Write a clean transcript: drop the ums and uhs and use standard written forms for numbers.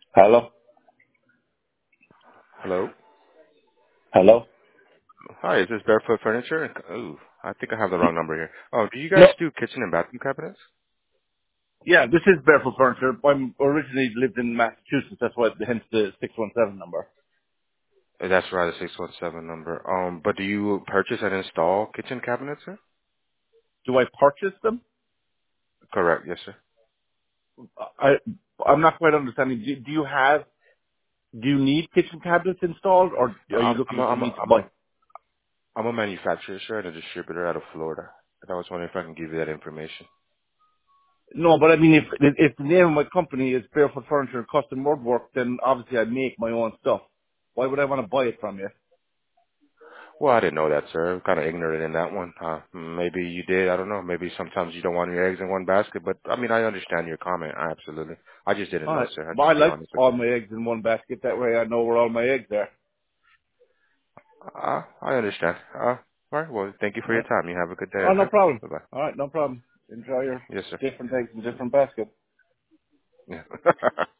Hello? Hello. Hello? Hi, is this Barefoot Furniture? Ooh, I think I have the wrong number here. Oh, do you No. guys do kitchen and bathroom cabinets? Yeah, this is Barefoot Furniture. I'm originally lived in Massachusetts. That's why, hence the 617 number. That's right, the 617 number. But do you purchase and install kitchen cabinets, sir? Do I purchase them? Correct, yes, sir. I, I'm not quite understanding. Do you need kitchen cabinets installed, or No, are you I'm looking a, for I'm me a, to I'm buy? a, I'm a manufacturer, sir, and a distributor out of Florida. And I was wondering if I can give you that information. No, but I mean, if the name of my company is Barefoot Furniture and Custom Woodwork, then obviously I make my own stuff. Why would I want to buy it from you? Well, I didn't know that, sir. I'm kind of ignorant in that one. Maybe you did. I don't know. Maybe sometimes you don't want your eggs in one basket, but I mean, I understand your comment. Absolutely. I just didn't know, Alright. sir. I'll But I just be like honest with all you. my eggs in one basket. That way I know where all my eggs are. I understand. All right. Well, thank you for your Alright. time. You have a good day, Oh, no okay? problem. Bye-bye. Alright, no problem. Enjoy your Yes, sir. different eggs in different baskets. Yeah.